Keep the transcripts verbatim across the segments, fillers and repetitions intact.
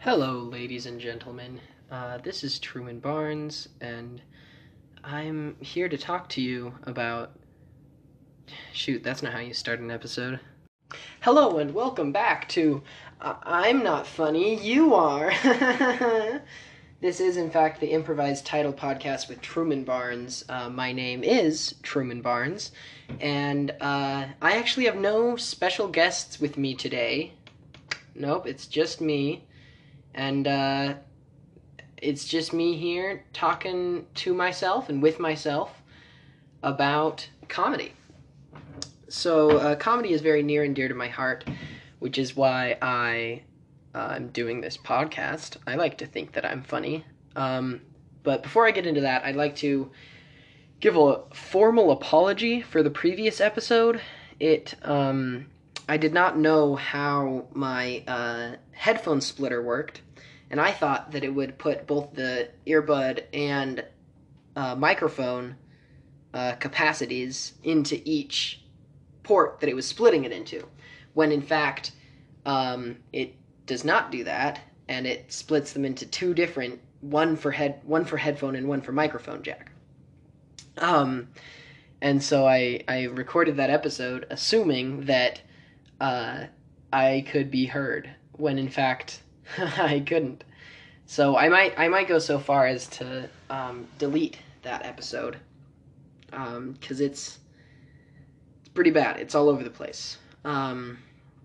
Hello, ladies and gentlemen. Uh, this is Truman Barnes, and I'm here to talk to you about... Shoot, that's not how you start an episode. Hello, and welcome back to uh, I'm Not Funny, You Are. This is, in fact, the improvised title podcast with Truman Barnes. Uh, my name is Truman Barnes, and uh, I actually have no special guests with me today. Nope, it's just me. And uh, it's just me here talking to myself and with myself about comedy. So uh, comedy is very near and dear to my heart, which is why I uh, am doing this podcast. I like to think that I'm funny. Um, but before I get into that, I'd like to give a formal apology for the previous episode. It... Um, I did not know how my uh, headphone splitter worked, and I thought that it would put both the earbud and uh, microphone uh, capacities into each port that it was splitting it into, when in fact um, it does not do that, and it splits them into two different, one for head, one for headphone and one for microphone jack. Um, and so I, I recorded that episode assuming that Uh, I could be heard, when in fact I couldn't. So I might I might go so far as to um, delete that episode, because um, it's it's pretty bad. It's all over the place. Um,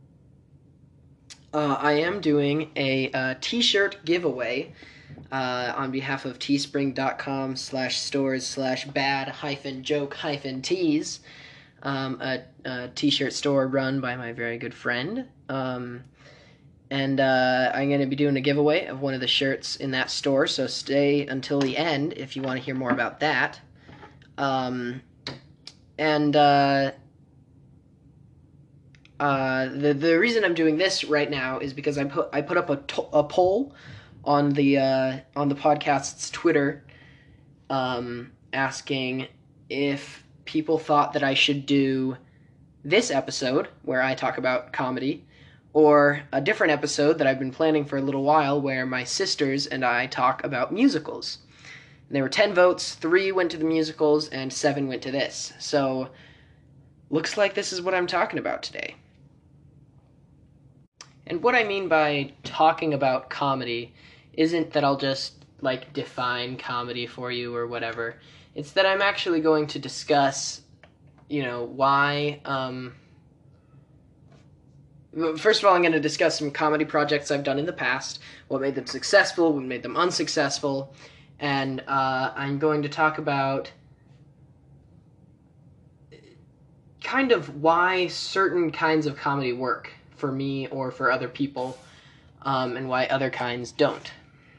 uh, I am doing a uh, t-shirt giveaway uh, on behalf of teespring.com slash stores slash bad hyphen joke hyphen tees. Um, a, a t-shirt store run by my very good friend, um, and uh, I'm going to be doing a giveaway of one of the shirts in that store, so stay until the end if you want to hear more about that. Um, and uh, uh, the the reason I'm doing this right now is because I put I put up a, to- a poll on the uh, on the podcast's Twitter, um, asking if people thought that I should do this episode where I talk about comedy, or a different episode that I've been planning for a little while where my sisters and I talk about musicals. And there were ten votes, three went to the musicals, and seven went to this. So, looks like this is what I'm talking about today. And what I mean by talking about comedy isn't that I'll just, like, define comedy for you or whatever. It's that I'm actually going to discuss, you know, why, um... First of all, I'm going to discuss some comedy projects I've done in the past, what made them successful, what made them unsuccessful, and uh, I'm going to talk about kind of why certain kinds of comedy work for me or for other people, um, and why other kinds don't.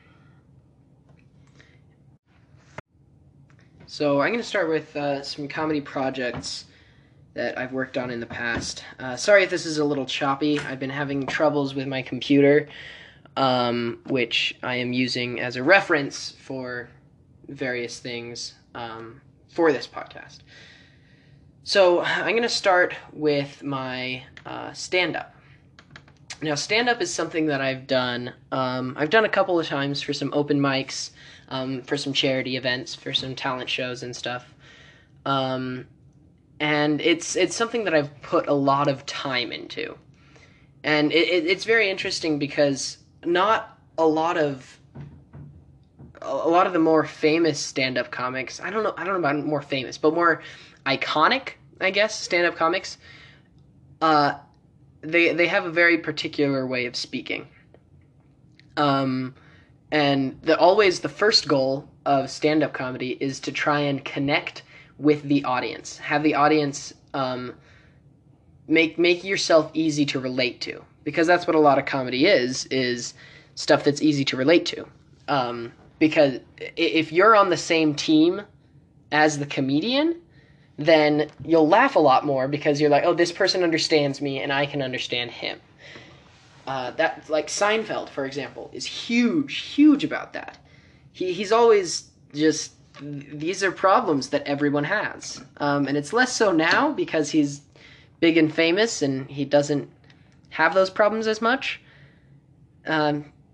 So I'm going to start with uh, some comedy projects that I've worked on in the past. Uh, sorry if this is a little choppy. I've been having troubles with my computer, um, which I am using as a reference for various things um, for this podcast. So I'm going to start with my uh, stand-up. Now, stand-up is something that I've done. Um, I've done a couple of times for some open mics, um, for some charity events, for some talent shows and stuff. Um, and it's it's something that I've put a lot of time into. And it, it, it's very interesting because not a lot of a lot of the more famous stand-up comics, I don't know, I don't know about more famous, but more iconic, I guess, stand-up comics, uh, they they have a very particular way of speaking. Um, and the, always the first goal of stand-up comedy is to try and connect with the audience. Have the audience um, make make yourself easy to relate to. Because that's what a lot of comedy is, is stuff that's easy to relate to. Um, because if you're on the same team as the comedian, then you'll laugh a lot more because you're like, oh, this person understands me and I can understand him. Uh, that, like Seinfeld, for example, is huge, huge about that. He he's always just, these are problems that everyone has. Um, and it's less so now because he's big and famous and he doesn't have those problems as much. Um,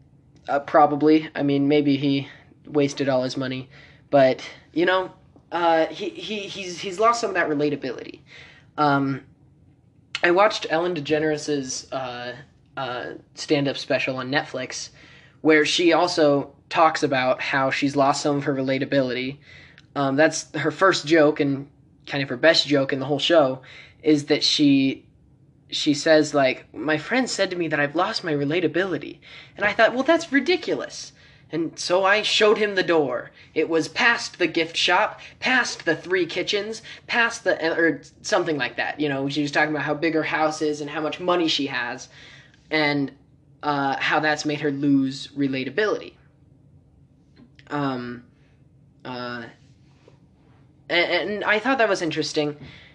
Uh, probably. I mean, maybe he wasted all his money, but you know, uh, he he he's he's lost some of that relatability. Um, I watched Ellen DeGeneres's uh, uh, stand-up special on Netflix, where she also talks about how she's lost some of her relatability. Um, that's her first joke and kind of her best joke in the whole show, is that she she says, like, my friend said to me that I've lost my relatability. And I thought, well, that's ridiculous. And so I showed him the door. It was past the gift shop, past the three kitchens, past the, or something like that. You know, she was talking about how big her house is and how much money she has, and uh, how that's made her lose relatability. Um, uh, and, and I thought that was interesting.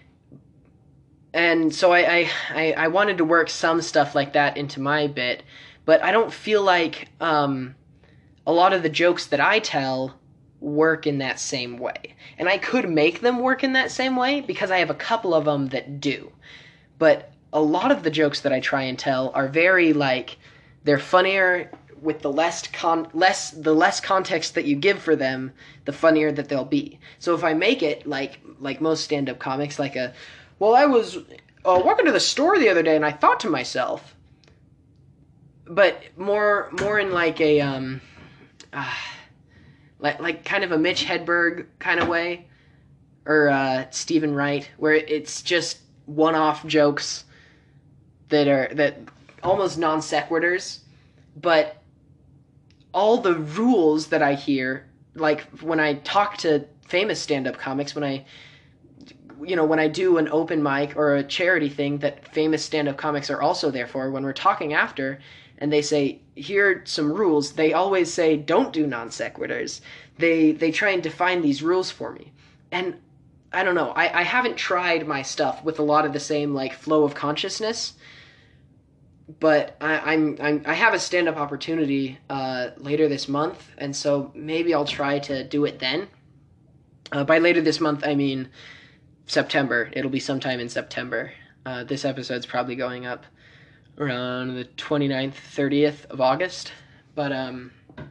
And so I, I, I wanted to work some stuff like that into my bit, but I don't feel like um, a lot of the jokes that I tell work in that same way. And I could make them work in that same way because I have a couple of them that do. But a lot of the jokes that I try and tell are very, like, they're funnier with the less con less the less context that you give for them, the funnier that they'll be. So if I make it like like most stand-up comics, like a, well, I was uh, walking to the store the other day and I thought to myself, but more more in like a um, uh, like like kind of a Mitch Hedberg kind of way, or uh, Stephen Wright, where it's just one-off jokes that are that almost non sequiturs, but all the rules that I hear, like when I talk to famous stand-up comics, when I you know, when I do an open mic or a charity thing that famous stand-up comics are also there for, when we're talking after and they say, here are some rules, they always say, don't do non sequiturs. They they try and define these rules for me. And I don't know, I, I haven't tried my stuff with a lot of the same, like, flow of consciousness, but I, I'm, I'm I have a stand-up opportunity uh, later this month, and so maybe I'll try to do it then. Uh, by later this month, I mean September. It'll be sometime in September. Uh, this episode's probably going up around the twenty-ninth, thirtieth of August. But, um,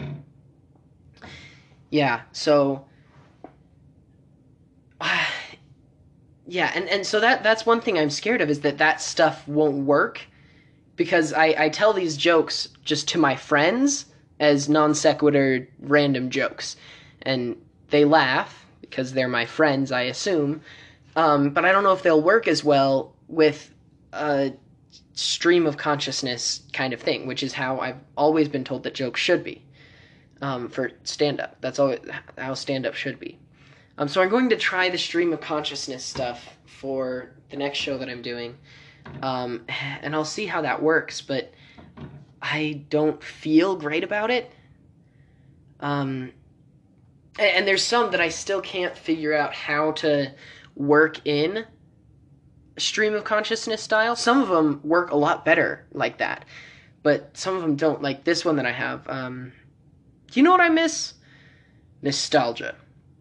yeah, so, uh, yeah, and, and so that that's one thing I'm scared of, is that that stuff won't work, because I, I tell these jokes just to my friends as non sequitur random jokes, and they laugh, because they're my friends, I assume. Um, but I don't know if they'll work as well with a stream of consciousness kind of thing, which is how I've always been told that jokes should be, um, for stand-up. That's always how stand-up should be. Um, so I'm going to try the stream of consciousness stuff for the next show that I'm doing, um, and I'll see how that works, but I don't feel great about it. Um, and, and there's some that I still can't figure out how to work in stream of consciousness style. Some of them work a lot better like that, but some of them don't. Like this one that I have. Um, you know what I miss? Nostalgia.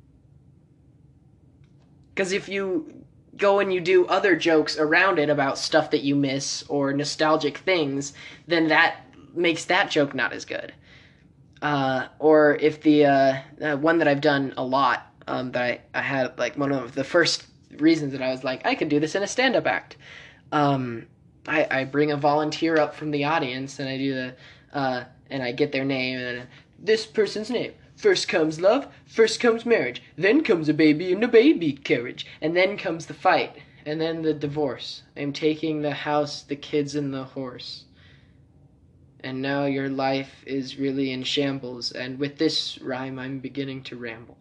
Because if you go and you do other jokes around it about stuff that you miss or nostalgic things, then that makes that joke not as good. Uh, or if the uh, uh, one that I've done a lot, Um, that I, I had, like, one of the first reasons that I was like, I could do this in a stand-up act. Um, I, I bring a volunteer up from the audience, and I do the, uh, and I get their name, and then, this person's name. First comes love, first comes marriage, then comes a baby in a baby carriage, and then comes the fight, and then the divorce. I'm taking the house, the kids, and the horse. And now your life is really in shambles, and with this rhyme I'm beginning to ramble.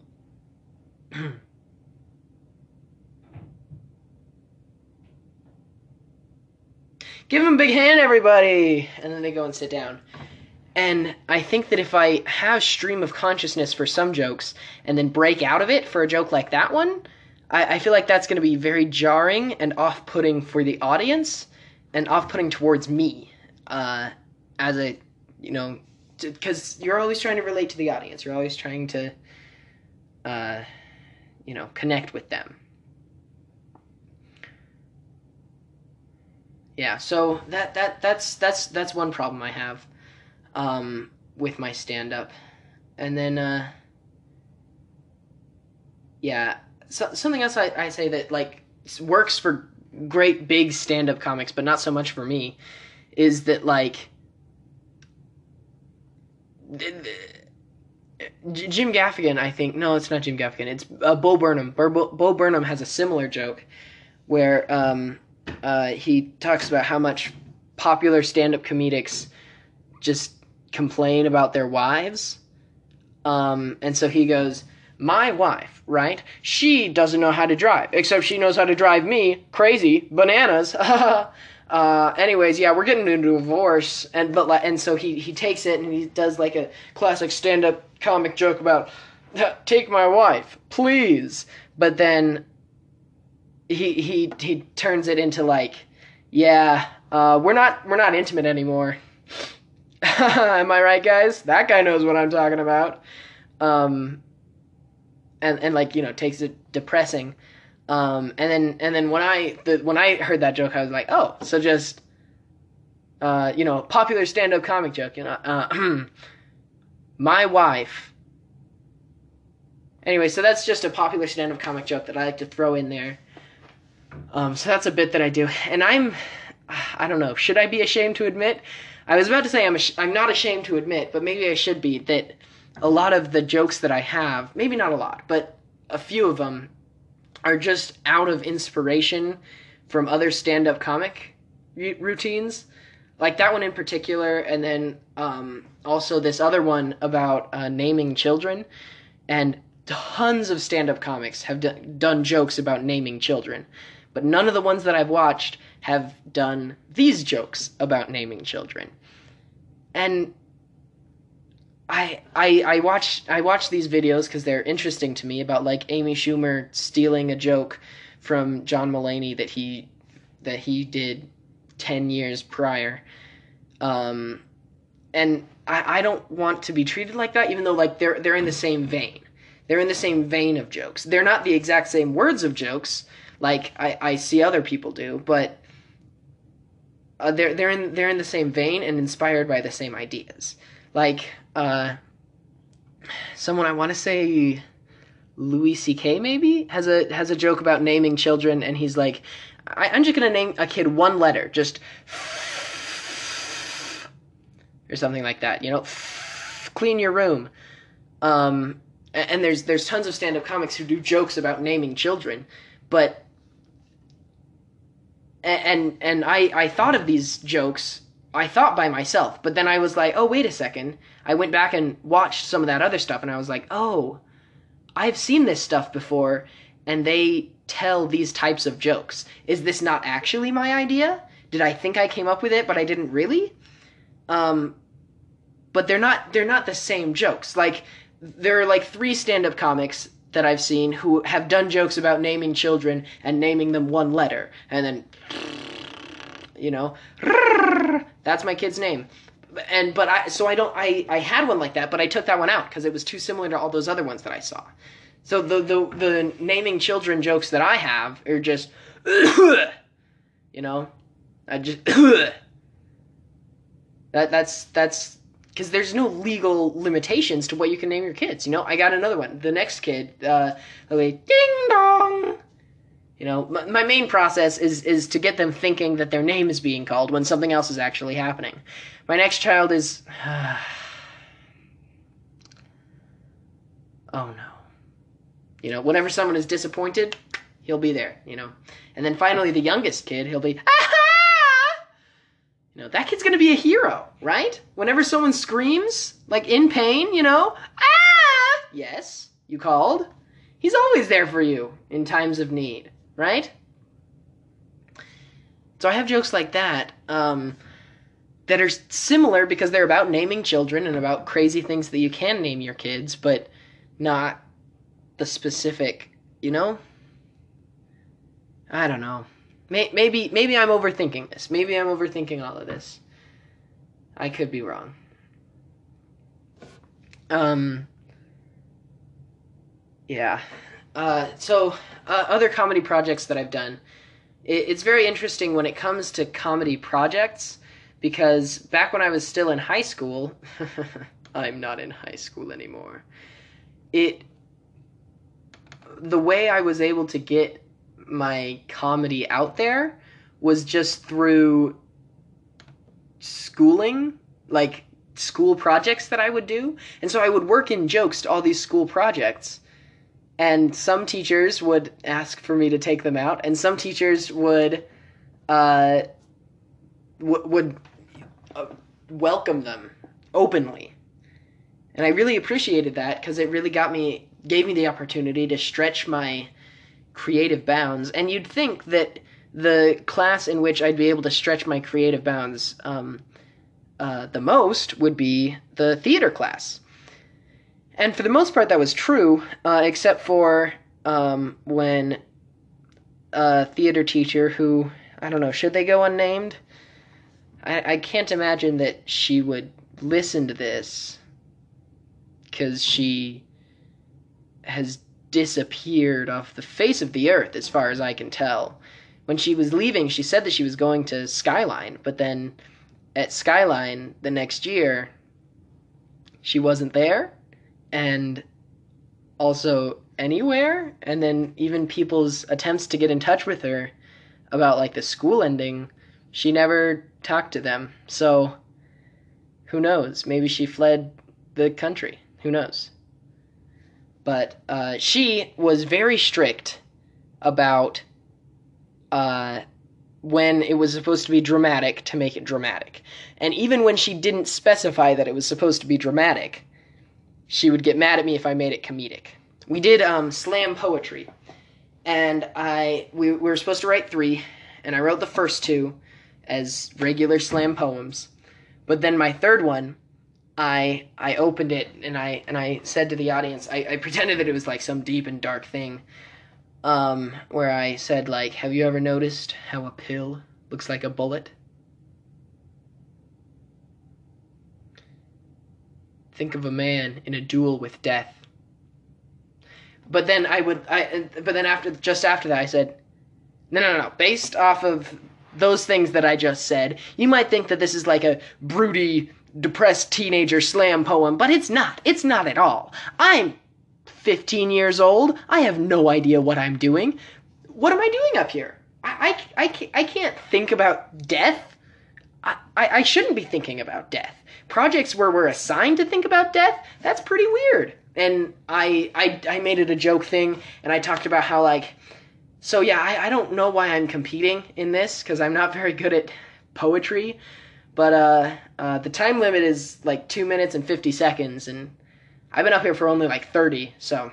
Give him a big hand, everybody! And then they go and sit down. And I think that if I have stream of consciousness for some jokes and then break out of it for a joke like that one, I, I feel like that's going to be very jarring and off-putting for the audience and off-putting towards me, uh, as a, you know, because you're always trying to relate to the audience. You're always trying to, uh... you know, connect with them. Yeah, so that that that's that's that's one problem I have. Um, with my stand-up. And then, uh, yeah, so, something else I, I say that, like, works for great big stand-up comics, but not so much for me, is that, like, Jim Gaffigan, I think, no, it's not Jim Gaffigan, it's uh, Bo Burnham. Bo, Bo Burnham has a similar joke where um, uh, he talks about how much popular stand-up comedics just complain about their wives. Um, and so he goes, my wife, right? She doesn't know how to drive, except she knows how to drive me. Crazy. Bananas. uh, anyways, yeah, we're getting into a divorce. And but and so he, he takes it and he does like a classic stand-up comic joke about, take my wife, please. But then he he he turns it into like, yeah, uh, we're not we're not intimate anymore. Am I right, guys? That guy knows what I'm talking about. Um, and and like, you know, takes it depressing. Um, and then and then when I the, when I heard that joke, I was like, oh, so just uh, you know, popular stand-up comic joke. You know, uh, my wife. Anyway, so that's just a popular stand-up comic joke that I like to throw in there. Um, so that's a bit that I do, and I'm, I don't know, should I be ashamed to admit? I was about to say I'm ash- I'm not ashamed to admit, but maybe I should be, that a lot of the jokes that I have, maybe not a lot, but a few of them are just out of inspiration from other stand-up comic r- routines. Like that one in particular, and then um, also this other one about uh, naming children. And tons of stand-up comics have d- done jokes about naming children. But none of the ones that I've watched have done these jokes about naming children. And I I I watch I watch these videos because they're interesting to me, about like Amy Schumer stealing a joke from John Mulaney that he that he did ten years prior. Um, and I, I don't want to be treated like that, even though like they're they're in the same vein. They're in the same vein of jokes. They're not the exact same words of jokes like I, I see other people do, but uh, they're they're in they're in the same vein and inspired by the same ideas. Like uh, someone, I want to say Louis C K maybe has a has a joke about naming children, and he's like, I, I'm just gonna name a kid one letter, just or something like that. You know, clean your room. Um, and there's there's tons of stand-up comics who do jokes about naming children, but and and I, I thought of these jokes, I thought by myself, but then I was like, oh, wait a second. I went back and watched some of that other stuff, and I was like, oh, I've seen this stuff before, and they tell these types of jokes. Is this not actually my idea? Did I think I came up with it, but I didn't really? Um, but they're not they're not the same jokes. Like, there are like three stand-up comics that I've seen who have done jokes about naming children and naming them one letter, and then, you know, that's my kid's name. And but I so I don't I, I had one like that, but I took that one out because it was too similar to all those other ones that I saw. So the the the naming children jokes that I have are just, you know, I just that that's that's because there's no legal limitations to what you can name your kids. You know, I got another one. The next kid, uh, like ding dong. You know, my, my main process is is to get them thinking that their name is being called when something else is actually happening. My next child is, uh, oh no. You know, whenever someone is disappointed, he'll be there. You know, and then finally the youngest kid, he'll be, aha! You know, that kid's gonna be a hero, right? Whenever someone screams, like in pain, you know, ah! Yes, you called. He's always there for you in times of need, right? So I have jokes like that, um, that are similar because they're about naming children and about crazy things that you can name your kids, but not the specific, you know? I don't know. Maybe maybe I'm overthinking this. Maybe I'm overthinking all of this. I could be wrong. Um. Yeah. Uh, so, uh, other comedy projects that I've done. It, it's very interesting when it comes to comedy projects, because back when I was still in high school, I'm not in high school anymore. It, the way I was able to get my comedy out there was just through schooling, like school projects that I would do. And so I would work in jokes to all these school projects. And some teachers would ask for me to take them out, and some teachers would uh, w- would uh, welcome them openly. And I really appreciated that because it really got me, gave me the opportunity to stretch my creative bounds. And you'd think that the class in which I'd be able to stretch my creative bounds um, uh, the most would be the theater class. And for the most part, that was true, uh, except for um, when a theater teacher who, I don't know, should they go unnamed? I, I can't imagine that she would listen to this, because she has disappeared off the face of the earth, as far as I can tell. When she was leaving, she said that she was going to Skyline, but then at Skyline the next year, she wasn't there. And also anywhere, and then even people's attempts to get in touch with her about like the school ending, she never talked to them. So who knows? Maybe she fled the country. Who knows? But uh, she was very strict about uh, when it was supposed to be dramatic to make it dramatic. And even when she didn't specify that it was supposed to be dramatic, she would get mad at me if I made it comedic. We did um, slam poetry, and I we, we were supposed to write three, and I wrote the first two as regular slam poems. But then my third one, I I opened it and I and I said to the audience, I, I pretended that it was like some deep and dark thing, um, where I said like, have you ever noticed how a pill looks like a bullet? Think of a man in a duel with death. But then I would, I. But then after, just after that, I said, no, no, no. Based off of those things that I just said, you might think that this is like a broody, depressed teenager slam poem, but it's not. It's not at all. I'm fifteen years old. I have no idea what I'm doing. What am I doing up here? I, I, I, I can't think about death. I, I, I shouldn't be thinking about death. Projects where we're assigned to think about death, that's pretty weird. And I, I, I made it a joke thing, and I talked about how, like, so yeah, I, I don't know why I'm competing in this, because I'm not very good at poetry, but uh, uh, the time limit is, like, two minutes and fifty seconds, and I've been up here for only, like, thirty, so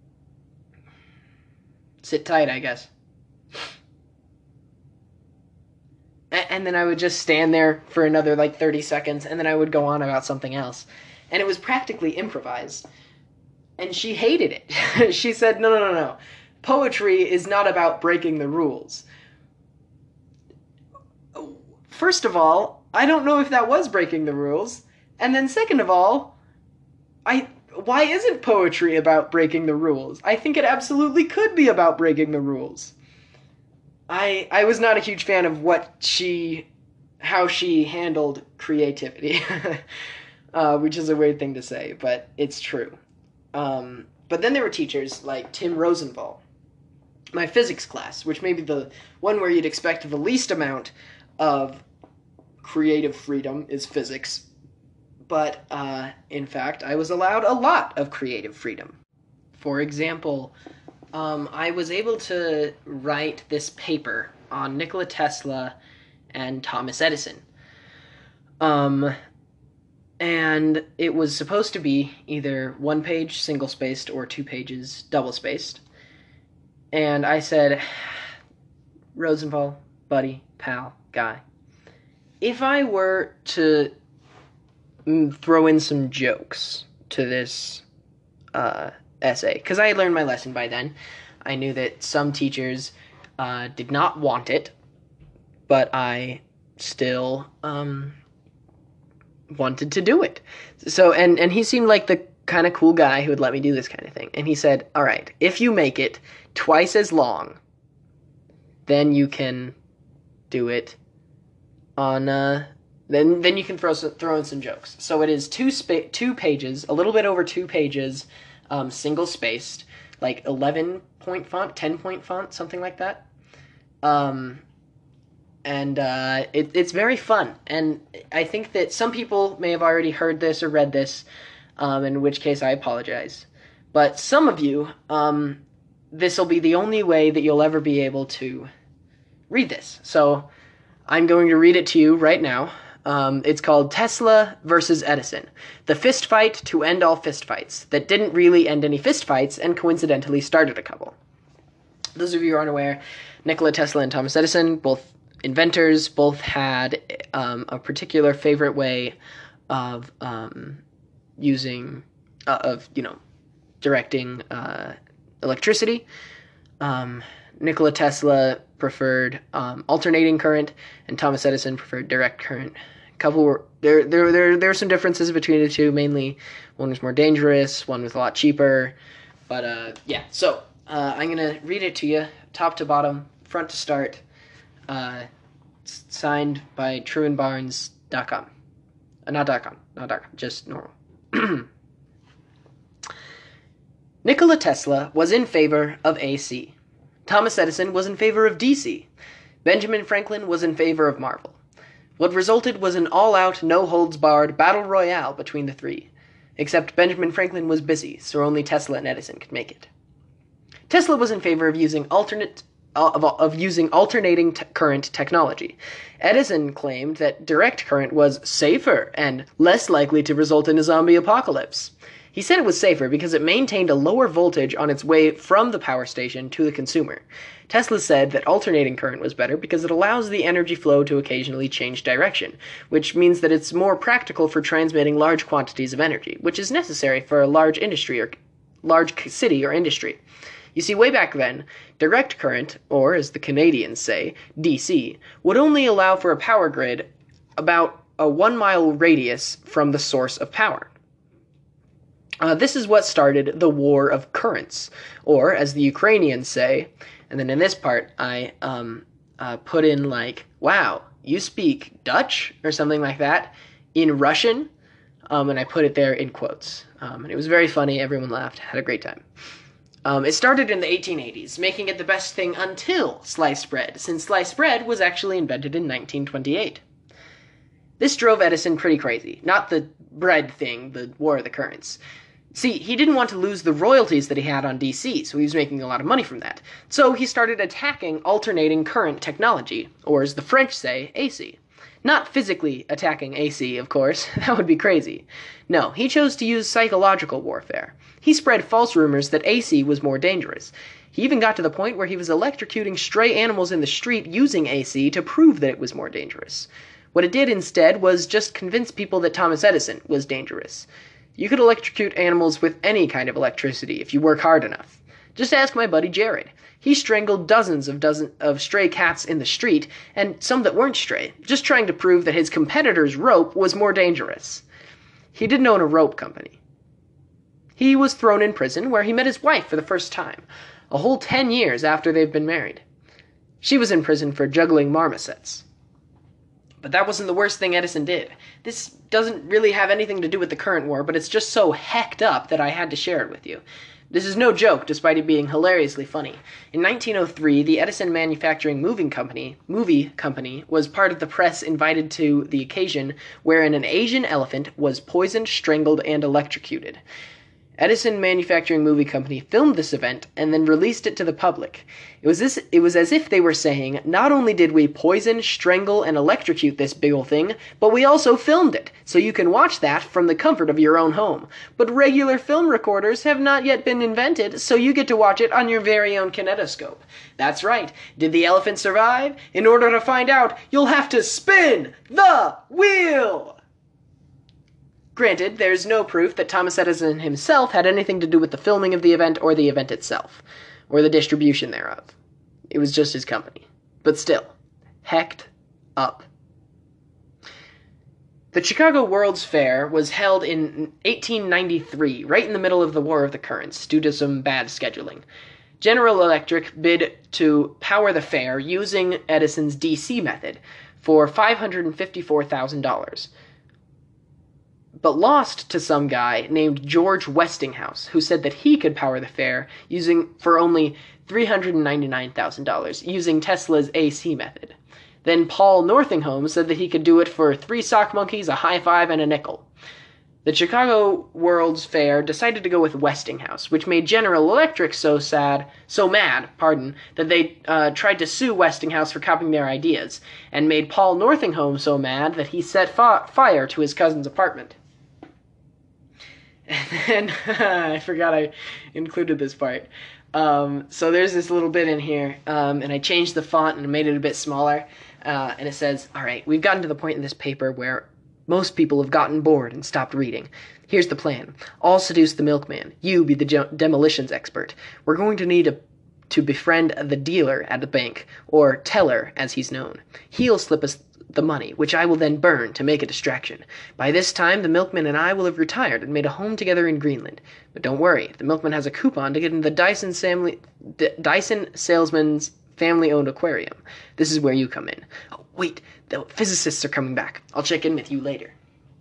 sit tight, I guess. And then I would just stand there for another, like, thirty seconds, and then I would go on about something else. And it was practically improvised. And she hated it. She said, no, no, no, no. Poetry is not about breaking the rules. First of all, I don't know if that was breaking the rules. And then second of all, I why isn't poetry about breaking the rules? I think it absolutely could be about breaking the rules. I I was not a huge fan of what she, how she handled creativity, uh, which is a weird thing to say, but it's true. Um, but then there were teachers like Tim Rosenthal, my physics class, which may be the one where you'd expect the least amount of creative freedom is physics. But uh, in fact, I was allowed a lot of creative freedom. For example, Um, I was able to write this paper on Nikola Tesla and Thomas Edison. Um, and it was supposed to be either one page single-spaced or two pages double-spaced. And I said, Rosenthal, buddy, pal, guy, if I were to throw in some jokes to this uh, essay, because I had learned my lesson by then. I knew that some teachers uh, did not want it, but I still um, wanted to do it. So, and, and he seemed like the kind of cool guy who would let me do this kind of thing. And he said, all right, if you make it twice as long, then you can do it on uh, Then then you can throw throw in some jokes. So it is two spa- two pages, a little bit over two pages, um, single spaced, like eleven point font, ten point font, something like that. Um, and uh, it, it's very fun. And I think that some people may have already heard this or read this, um, in which case I apologize. But some of you, um, this will be the only way that you'll ever be able to read this. So I'm going to read it to you right now. Um, it's called Tesla versus Edison, the fist fight to end all fistfights that didn't really end any fistfights and coincidentally started a couple. Those of you who aren't aware, Nikola Tesla and Thomas Edison, both inventors, both had um, a particular favorite way of um, using, uh, of, you know, directing uh, electricity. Um, Nikola Tesla preferred um, alternating current, and Thomas Edison preferred direct current. Couple were, there, there, there, there are some differences between the two. Mainly, one was more dangerous, one was a lot cheaper. But uh, yeah, so uh, I'm gonna read it to you, top to bottom, front to start. Uh, signed by Truman Barnes dot com. Uh, not dot com, not dot com, just normal. Nikola Tesla was in favor of A C. Thomas Edison was in favor of D C. Benjamin Franklin was in favor of Marvel. What resulted was an all-out, no-holds-barred battle royale between the three. Except Benjamin Franklin was busy, so only Tesla and Edison could make it. Tesla was in favor of using alternate uh, of, of using alternating t- current technology. Edison claimed that direct current was safer and less likely to result in a zombie apocalypse. He said it was safer because it maintained a lower voltage on its way from the power station to the consumer. Tesla said that alternating current was better because it allows the energy flow to occasionally change direction, which means that it's more practical for transmitting large quantities of energy, which is necessary for a large industry or large city or industry. You see, way back then, direct current, or as the Canadians say, D C, would only allow for a power grid about a one-mile radius from the source of power. Uh, this is what started the War of Currents, or as the Ukrainians say, and then in this part I um, uh, put in like, wow, you speak Dutch or something like that in Russian, um, and I put it there in quotes. Um, and it was very funny, everyone laughed, had a great time. Um, it started in the eighteen eighties, making it the best thing until sliced bread, since sliced bread was actually invented in nineteen twenty-eight. This drove Edison pretty crazy. Not the bread thing, the War of the Currents. See, he didn't want to lose the royalties that he had on D C, so he was making a lot of money from that. So he started attacking alternating current technology, or as the French say, A C. Not physically attacking A C, of course. That would be crazy. No, he chose to use psychological warfare. He spread false rumors that A C was more dangerous. He even got to the point where he was electrocuting stray animals in the street using A C to prove that it was more dangerous. What it did instead was just convince people that Thomas Edison was dangerous. You could electrocute animals with any kind of electricity if you work hard enough. Just ask my buddy Jared. He strangled dozens of dozen of stray cats in the street, and some that weren't stray, just trying to prove that his competitor's rope was more dangerous. He didn't own a rope company. He was thrown in prison where he met his wife for the first time, a whole ten years after they've been married. She was in prison for juggling marmosets. But that wasn't the worst thing Edison did. This doesn't really have anything to do with the current war, but it's just so hecked up that I had to share it with you. This is no joke, despite it being hilariously funny. In nineteen oh three, the Edison Manufacturing Moving Company, movie company was part of the press invited to the occasion wherein an Asian elephant was poisoned, strangled, and electrocuted. Edison Manufacturing Movie Company filmed this event and then released it to the public. It was this, it was as if they were saying, not only did we poison, strangle, and electrocute this big ol' thing, but we also filmed it, so you can watch that from the comfort of your own home. But regular film recorders have not yet been invented, so you get to watch it on your very own kinetoscope. That's right. Did the elephant survive? In order to find out, you'll have to spin the wheel! Granted, there's no proof that Thomas Edison himself had anything to do with the filming of the event or the event itself, or the distribution thereof. It was just his company. But still, hecked up. The Chicago World's Fair was held in eighteen ninety-three, right in the middle of the War of the Currents, due to some bad scheduling. General Electric bid to power the fair using Edison's D C method. for five hundred fifty-four thousand dollars, but lost to some guy named George Westinghouse, who said that he could power the fair using for only three hundred ninety-nine thousand dollars, using Tesla's A C method. Then Paul Northingham said that he could do it for three sock monkeys, a high five, and a nickel. The Chicago World's Fair decided to go with Westinghouse, which made General Electric so sad, so mad, pardon, that they uh, tried to sue Westinghouse for copying their ideas, and made Paul Northingham so mad that he set fa- fire to his cousin's apartment. And then, I forgot I included this part. Um, so there's this little bit in here, um, and I changed the font and made it a bit smaller, uh, and it says, all right, we've gotten to the point in this paper where most people have gotten bored and stopped reading. Here's the plan. I'll seduce the milkman. You be the ge- demolitions expert. We're going to need a, to befriend the dealer at the bank, or teller, as he's known. He'll slip us the money, which I will then burn to make a distraction. By this time, the milkman and I will have retired and made a home together in Greenland. But don't worry, the milkman has a coupon to get in the Dyson, Samley, D- Dyson Salesman's family-owned aquarium. This is where you come in. Oh, wait, the physicists are coming back. I'll check in with you later.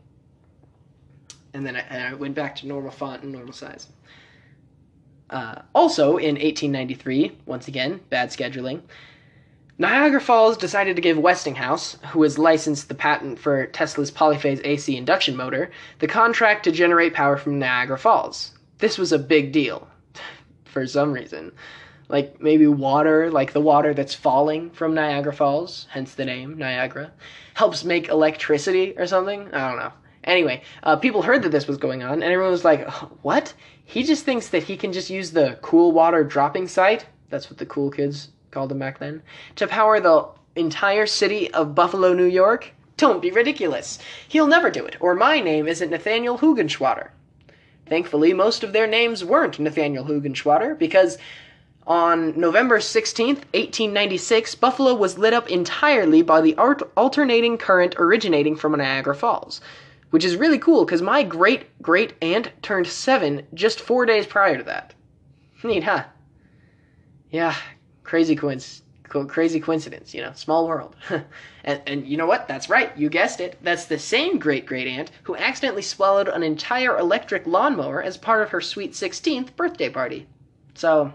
And then I, and I went back to normal font and normal size. Uh, also, in eighteen ninety-three, once again, bad scheduling, Niagara Falls decided to give Westinghouse, who has licensed the patent for Tesla's polyphase A C induction motor, the contract to generate power from Niagara Falls. This was a big deal, for some reason. Like, maybe water, like the water that's falling from Niagara Falls, hence the name, Niagara, helps make electricity or something? I don't know. Anyway, uh, people heard that this was going on, and everyone was like, what? He just thinks that he can just use the cool water dropping site, that's what the cool kids called them back then, to power the entire city of Buffalo, New York? Don't be ridiculous. He'll never do it, or my name isn't Nathaniel Hugenschwader. Thankfully, most of their names weren't Nathaniel Hugenschwader, because on November sixteenth, eighteen ninety-six, Buffalo was lit up entirely by the art- alternating current originating from Niagara Falls, which is really cool, because my great-great-aunt turned seven just four days prior to that. Neat, huh? Yeah, crazy coincidence. Crazy coincidence, you know, small world. and, and you know what? That's right, you guessed it. That's the same great-great-aunt who accidentally swallowed an entire electric lawnmower as part of her sweet sixteenth birthday party. So,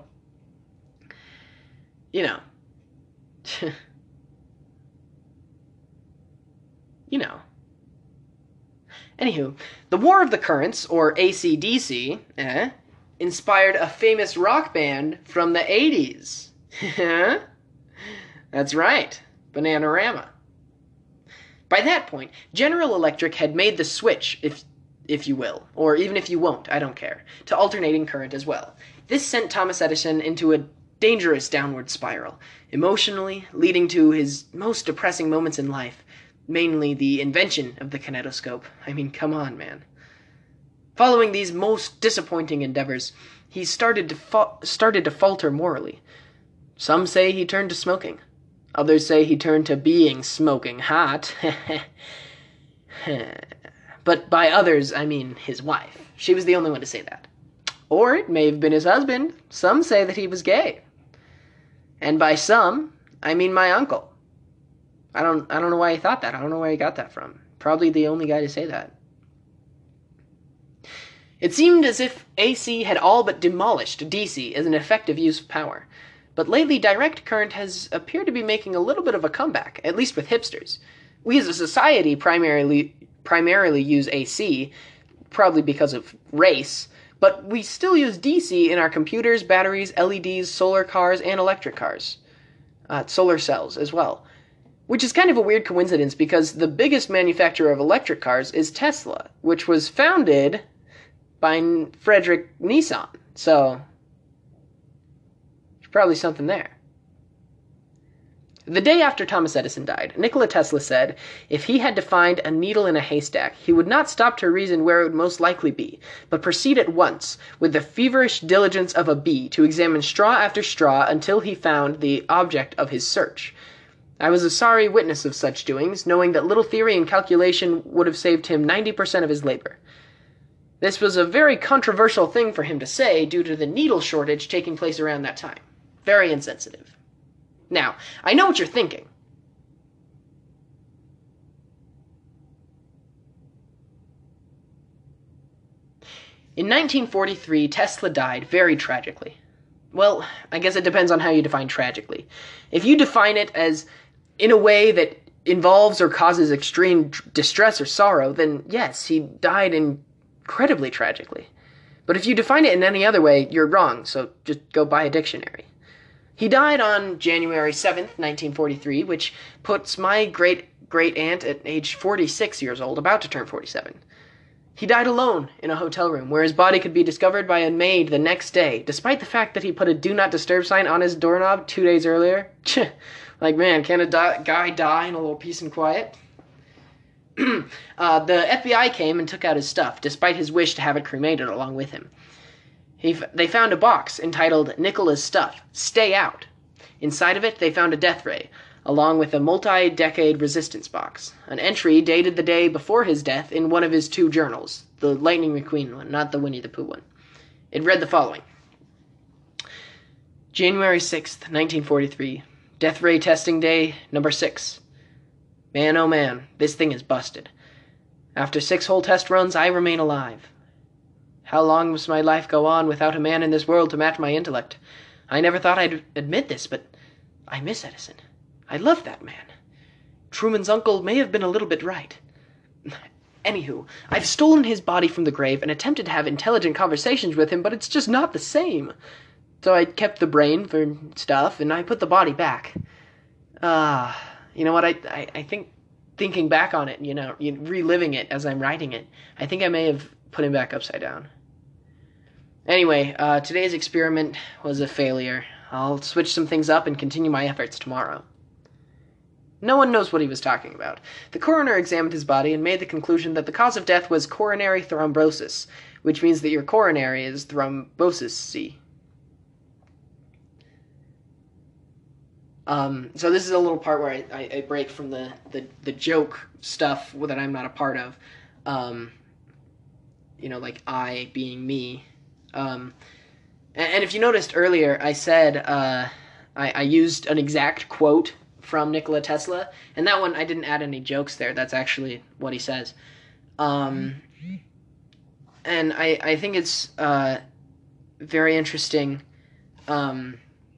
you know. you know. Anywho, the War of the Currents, or A C D C, eh, inspired a famous rock band from the eighties. That's right, Bananarama. By that point, General Electric had made the switch, if if you will, or even if you won't, I don't care, to alternating current as well. This sent Thomas Edison into a dangerous downward spiral, emotionally leading to his most depressing moments in life, mainly the invention of the kinetoscope. I mean, come on, man. Following these most disappointing endeavors, he started to fa- started to falter morally. Some say he turned to smoking. Others say he turned to being smoking hot. But by others, I mean his wife. She was the only one to say that. Or it may have been his husband. Some say that he was gay. And by some, I mean my uncle. I don't I don't know why he thought that. I don't know where he got that from. Probably the only guy to say that. It seemed as if A C had all but demolished D C as an effective use of power. But lately, direct current has appeared to be making a little bit of a comeback, at least with hipsters. We as a society primarily primarily use A C, probably because of race, but we still use D C in our computers, batteries, L E Ds, solar cars, and electric cars. Uh, solar cells as well. Which is kind of a weird coincidence because the biggest manufacturer of electric cars is Tesla, which was founded by Frederick Nissan. So, there's probably something there. The day after Thomas Edison died, Nikola Tesla said if he had to find a needle in a haystack, he would not stop to reason where it would most likely be, but proceed at once, with the feverish diligence of a bee, to examine straw after straw until he found the object of his search. I was a sorry witness of such doings, knowing that little theory and calculation would have saved him ninety percent of his labor. This was a very controversial thing for him to say due to the needle shortage taking place around that time. Very insensitive. Now, I know what you're thinking. In nineteen forty-three, Tesla died very tragically. Well, I guess it depends on how you define tragically. If you define it as in a way that involves or causes extreme distress or sorrow, then yes, he died incredibly tragically. But if you define it in any other way, you're wrong, so just go buy a dictionary. He died on January seventh, nineteen forty-three, which puts my great-great-aunt at age forty-six years old, about to turn forty-seven. He died alone in a hotel room, where his body could be discovered by a maid the next day, despite the fact that he put a do not disturb sign on his doorknob two days earlier. Like, man, can a di- guy die in a little peace and quiet? uh, the F B I came and took out his stuff, despite his wish to have it cremated along with him. He f- they found a box entitled Nicola's Stuff, Stay Out. Inside of it, they found a death ray, along with a multi-decade resistance box. An entry dated the day before his death in one of his two journals, the Lightning McQueen one, not the Winnie the Pooh one. It read the following. January sixth, nineteen forty-three. Death ray testing day number six. Man, oh man, this thing is busted. After six whole test runs, I remain alive. How long must my life go on without a man in this world to match my intellect? I never thought I'd admit this, but I miss Edison. I love that man. Truman's uncle may have been a little bit right. Anywho, I've stolen his body from the grave and attempted to have intelligent conversations with him, but it's just not the same. So I kept the brain for stuff, and I put the body back. Ah, uh, you know what, I, I, I think, thinking back on it, you know, reliving it as I'm writing it, I think I may have put him back upside down. Anyway, uh, today's experiment was a failure. I'll switch some things up and continue my efforts tomorrow. No one knows what he was talking about. The coroner examined his body and made the conclusion that the cause of death was coronary thrombosis, which means that your coronary is thrombosis-y. Um, so this is a little part where I, I, I break from the, the, the joke stuff that I'm not a part of. Um, you know, like I being me. Um, and, and if you noticed earlier, I said uh, I, I used an exact quote from Nikola Tesla, and that one I didn't add any jokes there. That's actually what he says. Um, and I, I think it's uh, very interesting. Um,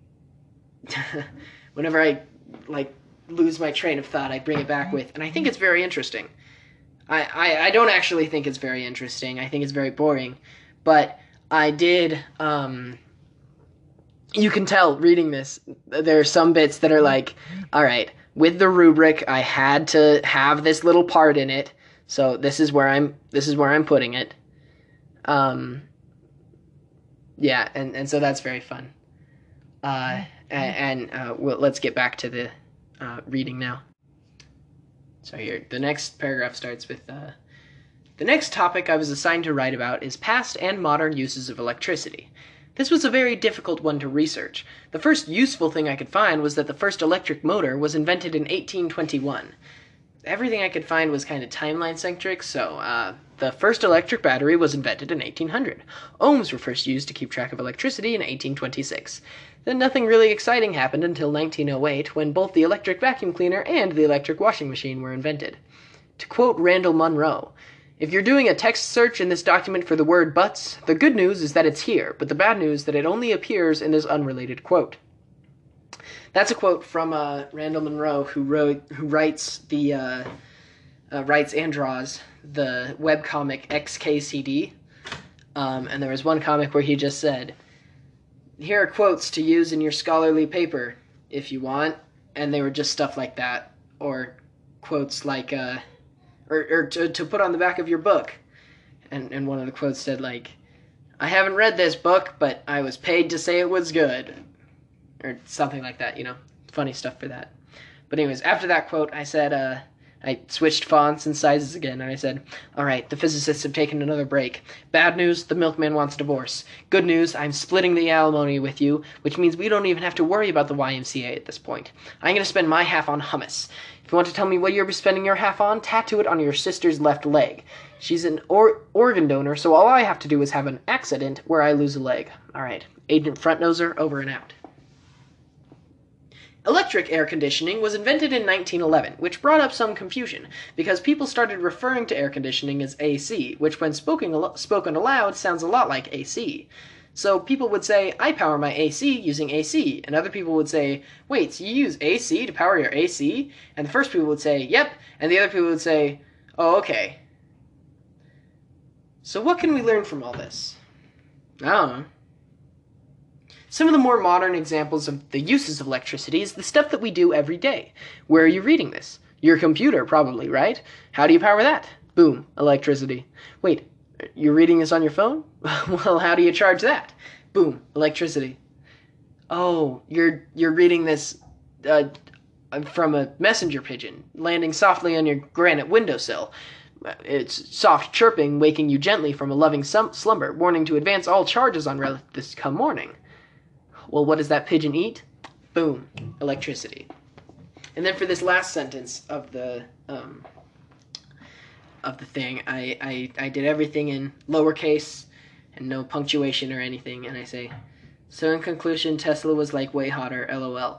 whenever I like lose my train of thought, I bring it back with, and I think it's very interesting. I, I, I don't actually think it's very interesting. I think it's very boring, but I did, um, you can tell reading this, there are some bits that are like, all right, with the rubric, I had to have this little part in it, so this is where I'm, this is where I'm putting it. Um, yeah, and, and so that's very fun. Uh, and, and uh, well, let's get back to the uh, reading now. So here, the next paragraph starts with, uh, the next topic I was assigned to write about is past and modern uses of electricity. This was a very difficult one to research. The first useful thing I could find was that the first electric motor was invented in eighteen twenty-one. Everything I could find was kind of timeline-centric, so uh, the first electric battery was invented in eighteen hundred. Ohms were first used to keep track of electricity in eighteen twenty-six. Then nothing really exciting happened until nineteen oh eight, when both the electric vacuum cleaner and the electric washing machine were invented. To quote Randall Munroe, "If you're doing a text search in this document for the word butts, the good news is that it's here, but the bad news that it only appears in this unrelated quote." That's a quote from uh, Randall Munroe, who wrote, who writes the uh, uh, writes and draws the webcomic X K C D. Um, and there was one comic where he just said, "Here are quotes to use in your scholarly paper, if you want," and they were just stuff like that, or quotes like, uh, or, or to, to put on the back of your book. And, and one of the quotes said, like, "I haven't read this book, but I was paid to say it was good," or something like that, you know, funny stuff for that. But anyways, after that quote, I said, uh, I switched fonts and sizes again, and I said, "All right, the physicists have taken another break. Bad news, the milkman wants a divorce. Good news, I'm splitting the alimony with you, which means we don't even have to worry about the Y M C A at this point. I'm going to spend my half on hummus. If you want to tell me what you're spending your half on, tattoo it on your sister's left leg. She's an or- organ donor, so all I have to do is have an accident where I lose a leg. All right, Agent Frontnoser, over and out." Electric air conditioning was invented in nineteen eleven, which brought up some confusion, because people started referring to air conditioning as A C, which when spoken, spoken aloud sounds a lot like A C. So people would say, I power my A C using A C, and other people would say, wait, so you use A C to power your A C? And the first people would say, yep, and the other people would say, oh, okay. So what can we learn from all this? I don't know. Some of the more modern examples of the uses of electricity is the stuff that we do every day. Where are you reading this? Your computer, probably, right? How do you power that? Boom, electricity. Wait, you're reading this on your phone? Well, how do you charge that? Boom, electricity. Oh, you're you're reading this uh, from a messenger pigeon landing softly on your granite windowsill. It's soft chirping, waking you gently from a loving slumber, warning to advance all charges on relatives come morning. Well, what does that pigeon eat? Boom, electricity. And then for this last sentence of the um, of the thing, I, I, I did everything in lowercase and no punctuation or anything, and I say, so in conclusion, Tesla was like way hotter, lol.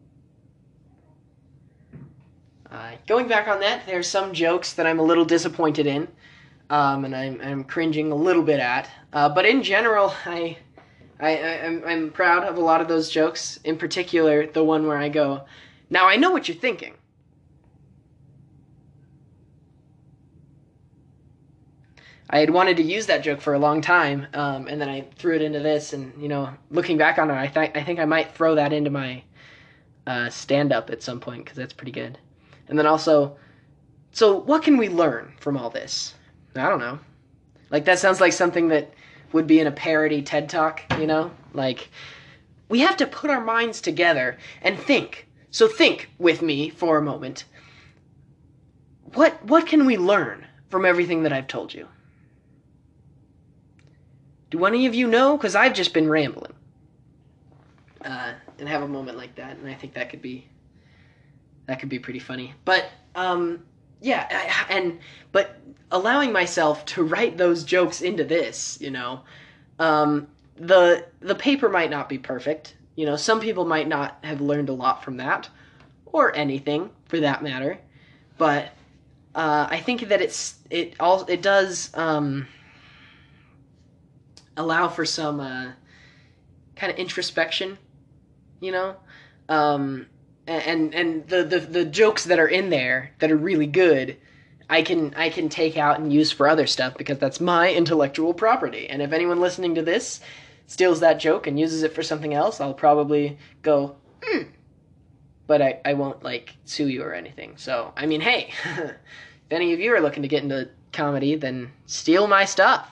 Uh, going back on that, there's some jokes that I'm a little disappointed in, um, and I'm, I'm cringing a little bit at, uh, but in general, I... I, I, I'm, I'm proud of a lot of those jokes, in particular the one where I go, now I know what you're thinking. I had wanted to use that joke for a long time, um, and then I threw it into this, and, you know, looking back on it, I, th- I think I might throw that into my uh, stand-up at some point, because that's pretty good. And then also, so what can we learn from all this? I don't know. Like, that sounds like something that would be in a parody TED Talk, you know? Like, we have to put our minds together and think. So think with me for a moment. What what can we learn from everything that I've told you? Do any of you know? Because I've just been rambling. Uh, and have a moment like that, and I think that could be that could be pretty funny. But um, yeah, I, and but allowing myself to write those jokes into this, you know, um, the the paper might not be perfect. You know, some people might not have learned a lot from that, or anything for that matter. But uh, I think that it's it all it does um, allow for some uh, kind of introspection, you know, um, and and the, the the jokes that are in there that are really good, I can I can take out and use for other stuff because that's my intellectual property. And if anyone listening to this steals that joke and uses it for something else, I'll probably go, hmm. But I, I won't, like, sue you or anything. So, I mean, hey, if any of you are looking to get into comedy, then steal my stuff.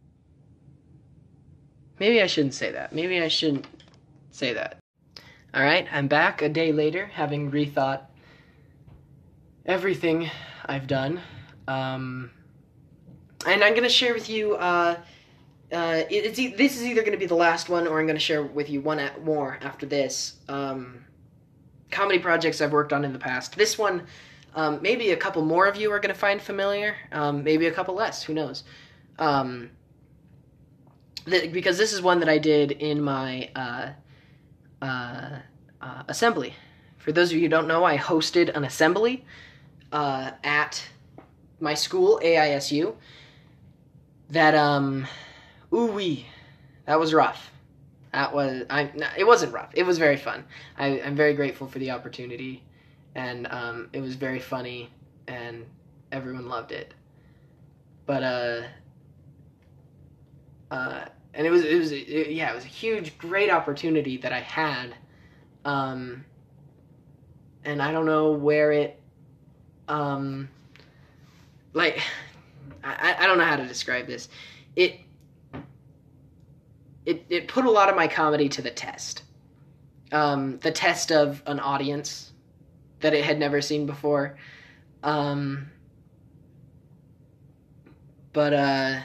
Maybe I shouldn't say that. Maybe I shouldn't say that. All right, I'm back a day later, having rethought everything I've done. Um, and I'm going to share with you, uh, uh, it, it's e- this is either going to be the last one, or I'm going to share with you one at, more after this. Um... comedy projects I've worked on in the past. This one, um, maybe a couple more of you are going to find familiar. Um, maybe a couple less. Who knows? Um, th- because this is one that I did in my uh, uh, uh, assembly. For those of you who don't know, I hosted an assembly uh, at my school, A I S U. That, um, ooh-wee, that was rough. That was, I, it wasn't rough. It was very fun. I, I'm very grateful for the opportunity, and um, it was very funny, and everyone loved it. But, uh, uh, and it was, it was, it, yeah, it was a huge, great opportunity that I had, um, and I don't know where it, um, like, I, I don't know how to describe this. It, It, it put a lot of my comedy to the test. Um, the test of an audience that it had never seen before. Um, but uh,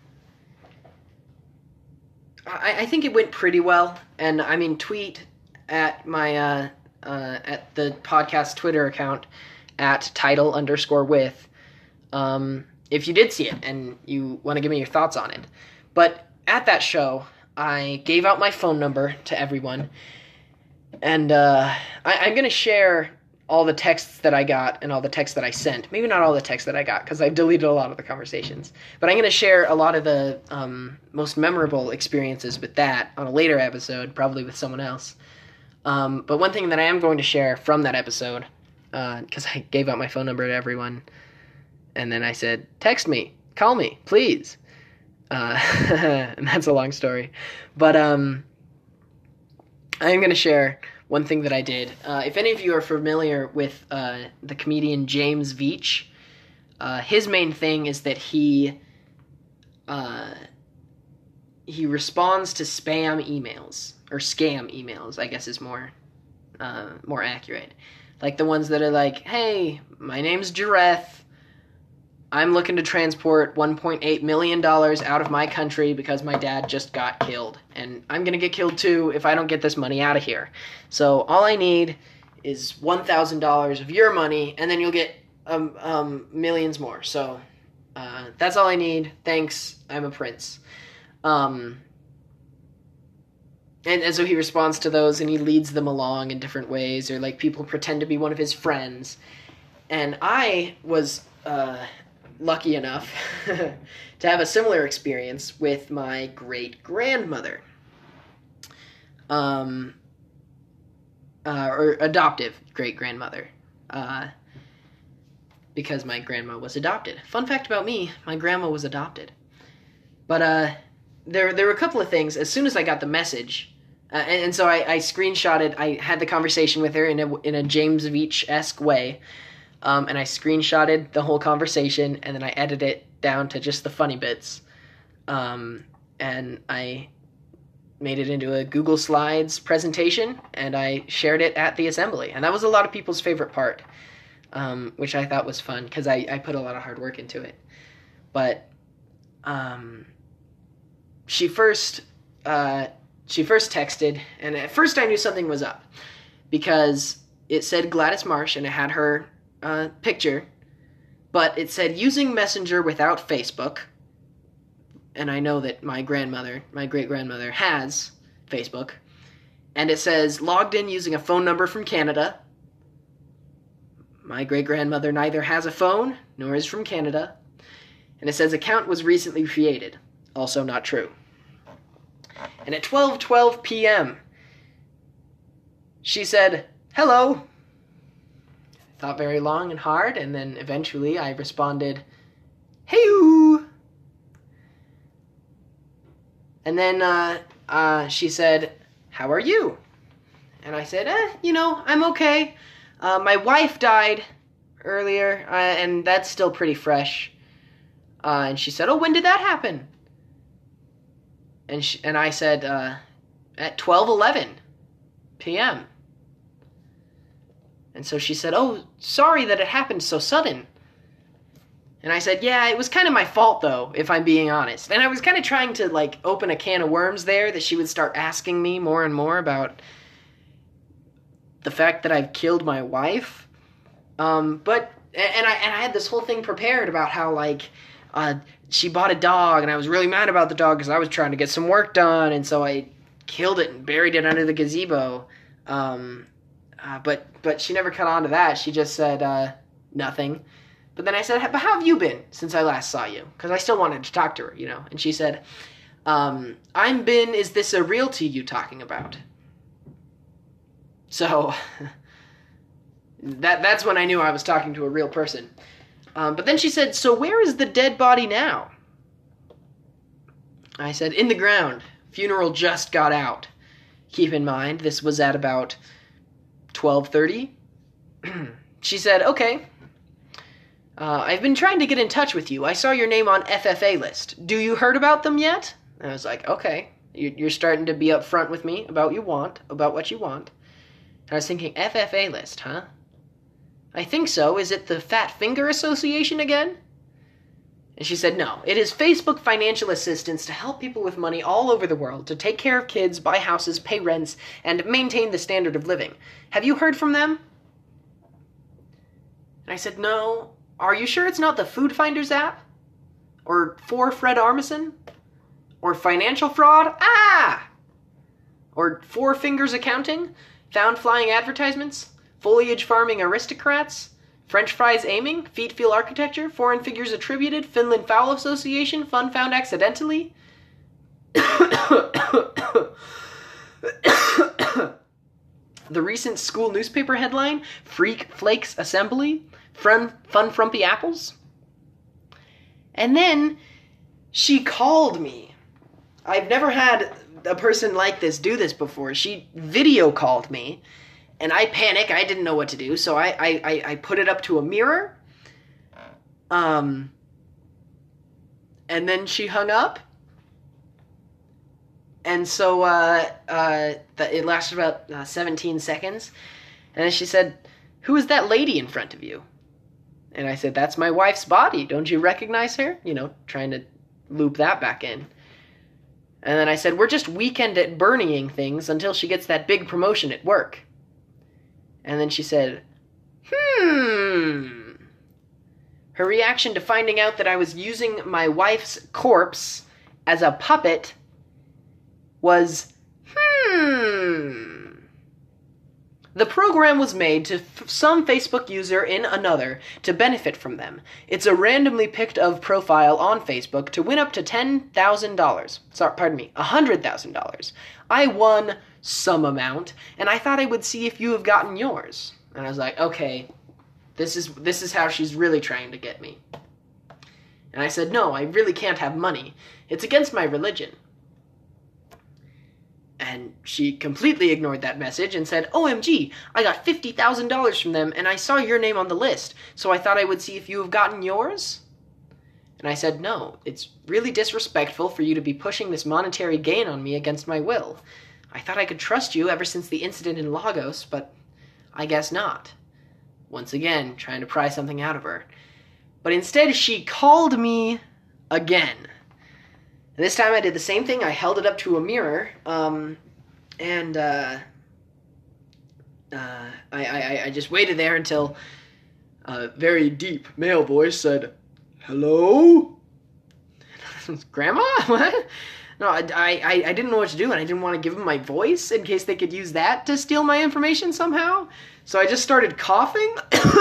I, I think it went pretty well. And I mean, tweet at my uh, uh, at the podcast Twitter account at title underscore with um, if you did see it and you want to give me your thoughts on it. But at that show, I gave out my phone number to everyone, And uh, I, I'm going to share all the texts that I got and all the texts that I sent. Maybe not all the texts that I got, because I deleted a lot of the conversations. But I'm going to share a lot of the um, most memorable experiences with that on a later episode, probably with someone else. Um, but one thing that I am going to share from that episode, because uh, I gave out my phone number to everyone, and then I said, text me, call me, please. Uh, and that's a long story. But um, I am going to share one thing that I did. Uh, if any of you are familiar with uh, the comedian James Veitch, uh, his main thing is that he uh, he responds to spam emails, or scam emails, I guess is more uh, more accurate. Like the ones that are like, hey, my name's Jareth. I'm looking to transport one point eight million dollars out of my country because my dad just got killed. And I'm going to get killed too if I don't get this money out of here. So all I need is one thousand dollars of your money, and then you'll get um, um, millions more. So uh, that's all I need. Thanks. I'm a prince. Um, and, and so he responds to those, and he leads them along in different ways, or like people pretend to be one of his friends. And I was... Uh, lucky enough to have a similar experience with my great-grandmother. Um, uh, or adoptive great-grandmother. Uh, because my grandma was adopted. Fun fact about me, my grandma was adopted. But uh, there, there were a couple of things. As soon as I got the message, uh, and, and so I, I screenshotted, I had the conversation with her in a, in a James Veitch-esque way. Um, and I screenshotted the whole conversation, and then I edited it down to just the funny bits. Um, and I made it into a Google Slides presentation, and I shared it at the assembly. And that was a lot of people's favorite part, um, which I thought was fun, because I, I put a lot of hard work into it. But um, she first uh, she first texted, and at first I knew something was up, because it said Gladys Marsh, and it had her... Uh, picture, but it said using Messenger without Facebook, and I know that my grandmother, my great-grandmother, has Facebook, and it says logged in using a phone number from Canada. My great-grandmother neither has a phone nor is from Canada, and it says account was recently created. Also not true. And at twelve twelve p.m. she said, hello. Thought very long and hard, and then eventually I responded, hey-oo! And then uh, uh, she said, how are you? And I said, eh, you know, I'm okay. Uh, my wife died earlier, uh, and that's still pretty fresh. Uh, and she said, oh, when did that happen? And she, and I said, uh, at twelve eleven p.m. And so she said, oh, sorry that it happened so sudden. And I said, yeah, it was kind of my fault, though, if I'm being honest. And I was kind of trying to, like, open a can of worms there, that she would start asking me more and more about the fact that I've killed my wife. Um, but, and I, and I had this whole thing prepared about how, like, uh, she bought a dog, and I was really mad about the dog because I was trying to get some work done, and so I killed it and buried it under the gazebo. Um... Uh, but but she never caught on to that. She just said uh, nothing. But then I said, but how have you been since I last saw you? Because I still wanted to talk to her, you know. And she said, um, I'm been, is this a realty you talking about? So that that's when I knew I was talking to a real person. Um, but then she said, so where is the dead body now? I said, in the ground. Funeral just got out. Keep in mind, this was at about twelve thirty. She said, okay, uh, I've been trying to get in touch with you. I saw your name on F F A list. Do you heard about them yet? And I was like, okay, you're starting to be upfront with me about you want, about what you want. And I was thinking, F F A list, huh? I think so. Is it the Fat Finger Association again? And she said, no, it is Facebook financial assistance to help people with money all over the world to take care of kids, buy houses, pay rents, and maintain the standard of living. Have you heard from them? And I said, no. Are you sure it's not the Food Finders app? Or For Fred Armisen? Or Financial Fraud? Ah! Or Four Fingers Accounting? Found flying advertisements? Foliage farming aristocrats? French fries aiming? Feet feel architecture? Foreign figures attributed? Finland Fowl Association? Fun found accidentally? The recent school newspaper headline? Freak Flakes Assembly? Fun, fun frumpy apples? And then she called me. I've never had a person like this do this before. She video called me, and I panic. I didn't know what to do, so I I, I put it up to a mirror. Um, and then she hung up. And so uh, uh, the, it lasted about uh, seventeen seconds. And then she said, "Who is that lady in front of you?" And I said, "That's my wife's body. Don't you recognize her?" You know, trying to loop that back in. And then I said, "We're just weekend at Bernieing things until she gets that big promotion at work." And then she said, hmm. Her reaction to finding out that I was using my wife's corpse as a puppet was, hmm. The program was made to f- some Facebook user in another to benefit from them. It's a randomly picked of profile on Facebook to win up to ten thousand dollars. Sorry, pardon me, one hundred thousand dollars. I won some amount, and I thought I would see if you have gotten yours. And I was like, okay, this is this is how she's really trying to get me. And I said, no, I really can't have money. It's against my religion. And she completely ignored that message and said, O M G, I got fifty thousand dollars from them, and I saw your name on the list, so I thought I would see if you have gotten yours? And I said, no, it's really disrespectful for you to be pushing this monetary gain on me against my will. I thought I could trust you ever since the incident in Lagos, but I guess not. Once again, trying to pry something out of her. But instead, she called me again. And this time I did the same thing. I held it up to a mirror, um, and uh, uh, I, I, I just waited there until a very deep male voice said, "Hello?" Grandma? What? No, I, I, I didn't know what to do, and I didn't want to give them my voice in case they could use that to steal my information somehow. So I just started coughing.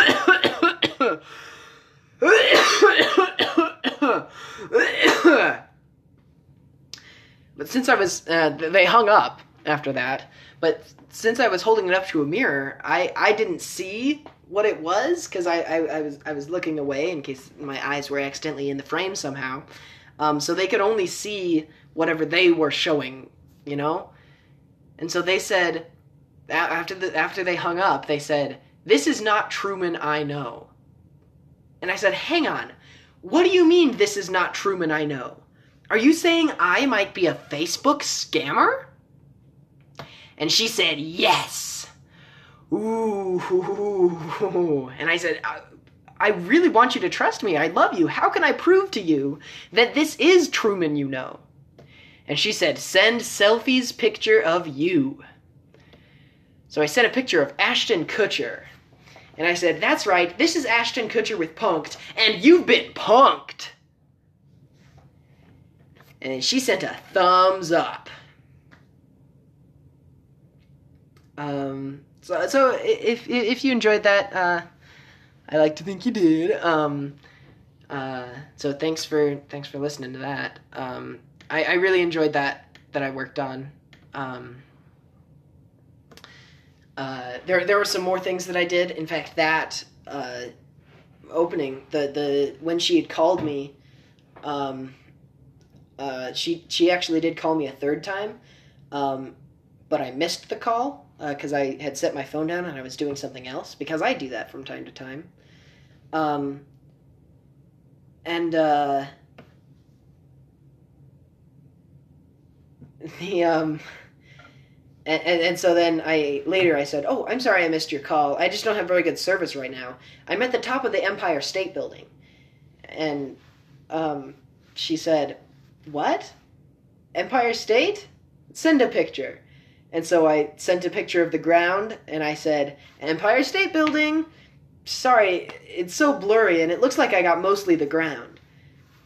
But since I was, uh, they hung up after that, but since I was holding it up to a mirror, I, I didn't see what it was, because I, I, I was I was looking away in case my eyes were accidentally in the frame somehow. Um, so they could only see whatever they were showing, you know? And so they said, after the after they hung up, they said, "This is not Truman I know." And I said, hang on, what do you mean this is not Truman I know? Are you saying I might be a Facebook scammer? And she said, yes. Ooh. And I said, I, I really want you to trust me. I love you. How can I prove to you that this is Truman you know? And she said, send selfies picture of you. So I sent a picture of Ashton Kutcher. And I said, that's right, this is Ashton Kutcher with Punked, and you've been punked. And she sent a thumbs up. Um, so, so if if you enjoyed that, uh, I like to think you did. Um, uh, so thanks for thanks for listening to that. Um, I, I really enjoyed that that I worked on. Um, uh, there there were some more things that I did. In fact, that uh, opening the the when she had called me. Um, Uh, she she actually did call me a third time, um, but I missed the call because uh, I had set my phone down and I was doing something else, because I do that from time to time. Um, and uh, the um, and, and and so then I later I said, "Oh, I'm sorry I missed your call. I just don't have very good service right now. I'm at the top of the Empire State Building," and um, she said, "What? Empire State? Send a picture." And so I sent a picture of the ground, and I said, "Empire State Building. Sorry, it's so blurry, and it looks like I got mostly the ground."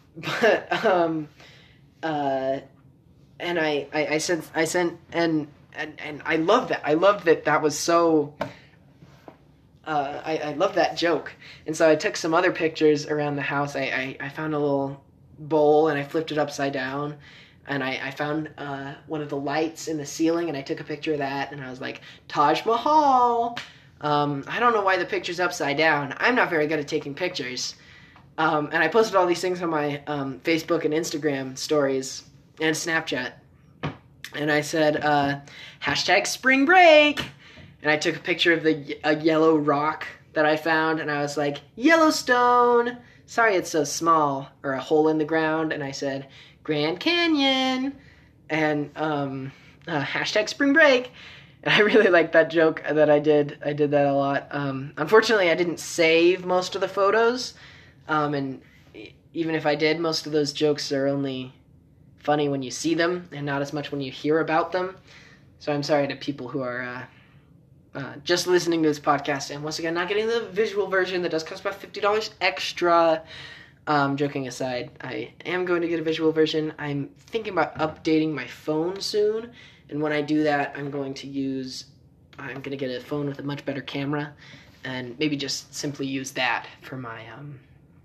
But, um, uh, and I, I, I sent, I sent, and and, and I love that. I love that that was so... Uh, I, I love that joke. And so I took some other pictures around the house. I, I, I found a little bowl, and I flipped it upside down. And I, I found uh, one of the lights in the ceiling, and I took a picture of that. And I was like, Taj Mahal! Um, I don't know why the picture's upside down. I'm not very good at taking pictures. Um, and I posted all these things on my um, Facebook and Instagram stories and Snapchat. And I said, uh, hashtag spring break! And I took a picture of the a yellow rock that I found, and I was like, Yellowstone! Sorry it's so small, or a hole in the ground. And I said, Grand Canyon! And um, uh, hashtag spring break! And I really liked that joke that I did. I did that a lot. Um, unfortunately, I didn't save most of the photos. Um, and even if I did, most of those jokes are only funny when you see them and not as much when you hear about them. So I'm sorry to people who are uh, uh, just listening to this podcast and once again not getting the visual version that does cost about fifty dollars extra. Um, joking aside, I am going to get a visual version. I'm thinking about updating my phone soon. And when I do that, I'm going to use, I'm going to get a phone with a much better camera and maybe just simply use that for my, um,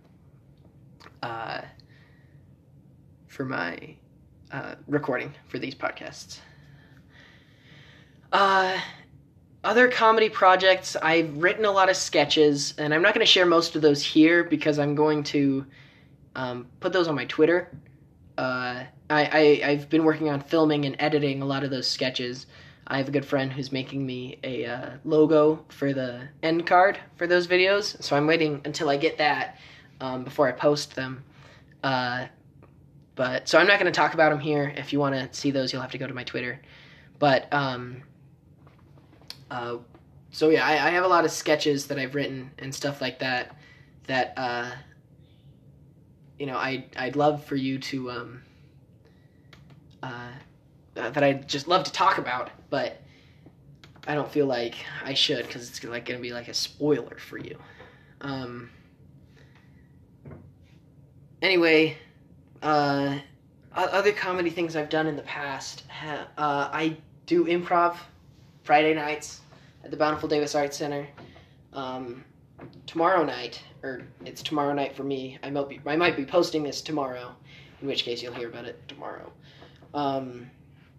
uh, for my, uh, recording for these podcasts. Uh, other comedy projects, I've written a lot of sketches, and I'm not going to share most of those here because I'm going to, um, put those on my Twitter. Uh, I, I, I've been working on filming and editing a lot of those sketches. I have a good friend who's making me a uh, logo for the end card for those videos, so I'm waiting until I get that um, before I post them. Uh, but so I'm not going to talk about them here. If you want to see those, you'll have to go to my Twitter. But um, uh, so yeah, I, I have a lot of sketches that I've written and stuff like that. That uh, you know, I I'd love for you to. Um, Uh, that I'd just love to talk about, but I don't feel like I should because it's like going to be like a spoiler for you. Um, anyway, uh, other comedy things I've done in the past. Ha- uh, I do improv Friday nights at the Bountiful Davis Arts Center. Um, tomorrow night, or it's tomorrow night for me. I might be I might be posting this tomorrow, in which case you'll hear about it tomorrow. Um,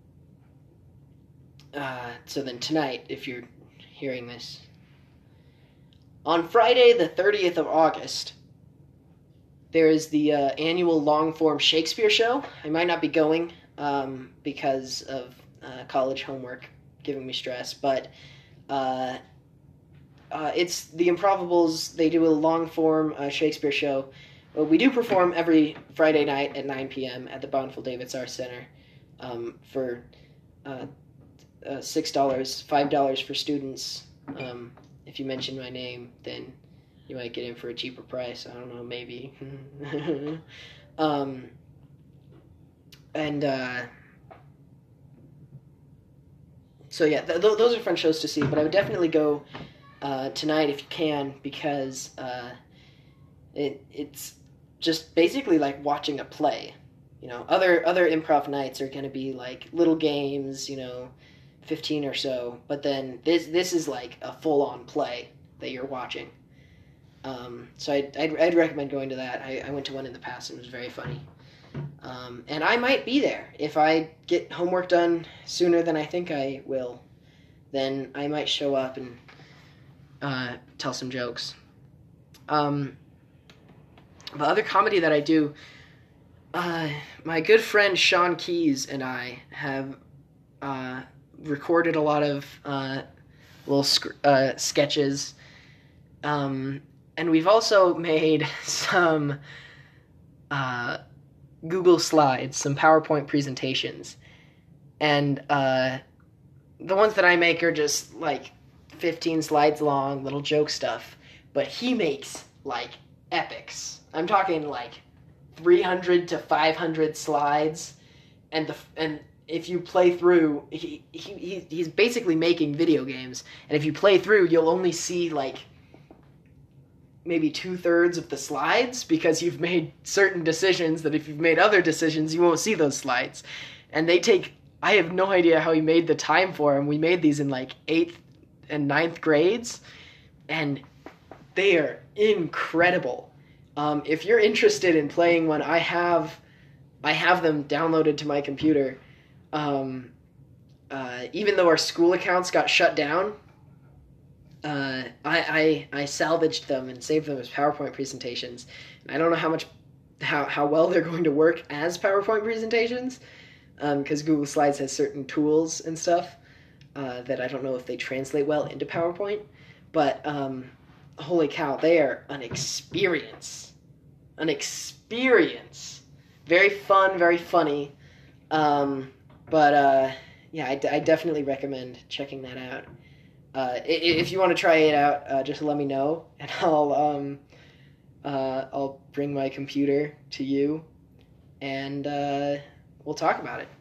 uh, so then tonight, if you're hearing this, on Friday the thirtieth of August, there is the uh, annual long-form Shakespeare show. I might not be going um, because of uh, college homework giving me stress, but uh, uh, it's the Improvables. They do a long-form uh, Shakespeare show. Well, we do perform every Friday night at nine p.m. at the Bountiful Davis Arts Center. Um, for uh, uh, six dollars, five dollars for students. Um, if you mention my name, then you might get in for a cheaper price. I don't know, maybe. um, and uh, so yeah, th- th- those are fun shows to see. But I would definitely go uh, tonight if you can, because uh, it it's just basically like watching a play. You know, other other improv nights are going to be like little games, you know, fifteen or so. But then this this is like a full-on play that you're watching. Um, so I'd, I'd, I'd recommend going to that. I, I went to one in the past and it was very funny. Um, and I might be there. If I get homework done sooner than I think I will, then I might show up and uh, tell some jokes. Um, but other comedy that I do... Uh, my good friend Sean Keys and I have uh, recorded a lot of uh, little sc- uh, sketches, um, and we've also made some uh, Google Slides, some PowerPoint presentations, and uh, the ones that I make are just like fifteen slides long, little joke stuff, but he makes like epics. I'm talking like three hundred to five hundred slides, and the and if you play through, he, he he's basically making video games, and if you play through, you'll only see like maybe two-thirds of the slides because you've made certain decisions that if you've made other decisions, you won't see those slides. And they take I have no idea how he made the time for them. We made these in like eighth and ninth grades, and they are incredible. Um, if you're interested in playing one, I have I have them downloaded to my computer. Um, uh, even though our school accounts got shut down, uh, I, I I salvaged them and saved them as PowerPoint presentations. And I don't know how much how how well they're going to work as PowerPoint presentations, because um, Google Slides has certain tools and stuff uh, that I don't know if they translate well into PowerPoint. But um, holy cow, they are an experience, an experience. Very fun, very funny. Um, but uh, yeah, I, I definitely recommend checking that out. Uh, if you want to try it out, uh, just let me know, and I'll um, uh, I'll bring my computer to you, and uh, we'll talk about it.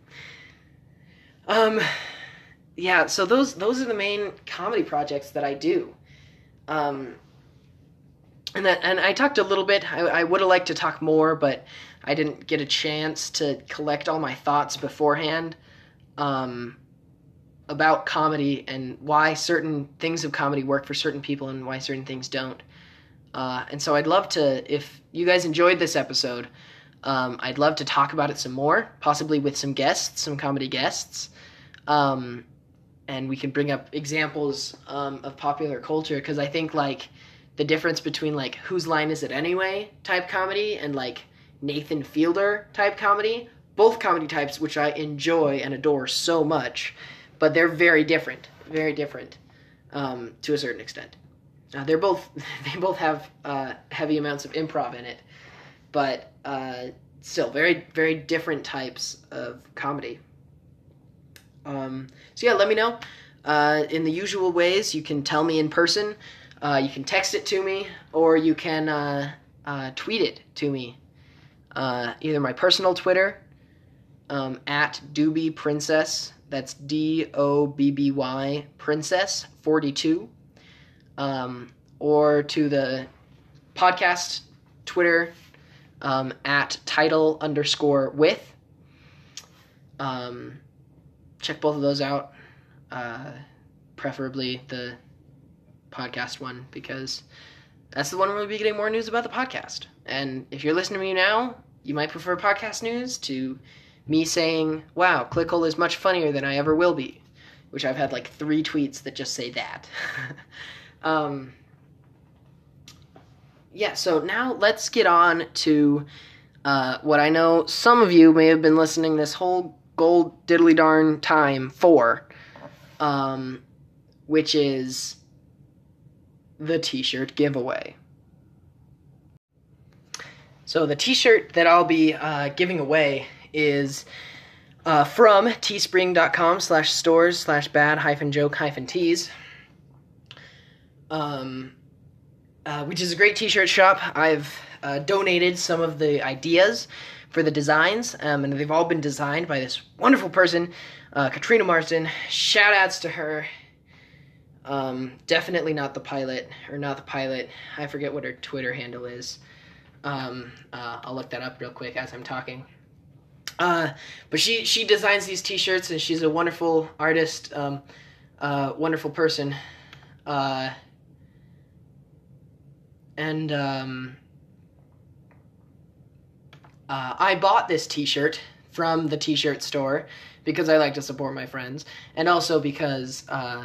Um, yeah, so those those are the main comedy projects that I do. Um, and that and I talked a little bit. I, I would have liked to talk more, but I didn't get a chance to collect all my thoughts beforehand um, about comedy and why certain things of comedy work for certain people and why certain things don't. Uh, and so I'd love to, if you guys enjoyed this episode, um, I'd love to talk about it some more, possibly with some guests, some comedy guests. Um, and we can bring up examples um, of popular culture, because I think like the difference between like Whose Line Is It Anyway type comedy and like Nathan Fielder type comedy, both comedy types which I enjoy and adore so much, but they're very different, very different um, to a certain extent. Uh, they're both they both have uh, heavy amounts of improv in it, but uh, still very very different types of comedy. Um, so yeah, let me know uh, in the usual ways. You can tell me in person, uh, you can text it to me, or you can uh, uh, tweet it to me. Uh, either my personal Twitter, um, at Doobie Princess, that's D O B B Y Princess forty-two, um, or to the podcast Twitter, um, at title underscore with. Um, check both of those out, uh, preferably the podcast one, because that's the one where we'll be getting more news about the podcast. And if you're listening to me now, you might prefer podcast news to me saying, wow, Clickhole is much funnier than I ever will be, which I've had like three tweets that just say that. um, yeah, so now let's get on to uh, what I know some of you may have been listening this whole gold diddly darn time for, um, which is the t-shirt giveaway. So the t-shirt that I'll be uh, giving away is uh, from teespring.com slash stores slash bad hyphen joke hyphen tees, um, uh, which is a great t-shirt shop. I've uh, donated some of the ideas for the designs, um, and they've all been designed by this wonderful person, uh, Katrina Marston. Shout outs to her. Um, definitely not the pilot, or not the pilot. I forget what her Twitter handle is. Um, uh, I'll look that up real quick as I'm talking. Uh, but she, she designs these t-shirts, and she's a wonderful artist, um, uh, wonderful person. Uh, and, um, uh, I bought this t-shirt from the t-shirt store because I like to support my friends, and also because, uh,